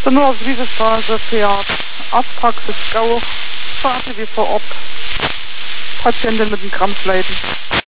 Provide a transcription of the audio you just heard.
Von nur auf diese Straße fährt Arztpraxis Gau, Straße wie vor Ort. Patientin mit dem Krampfleiden.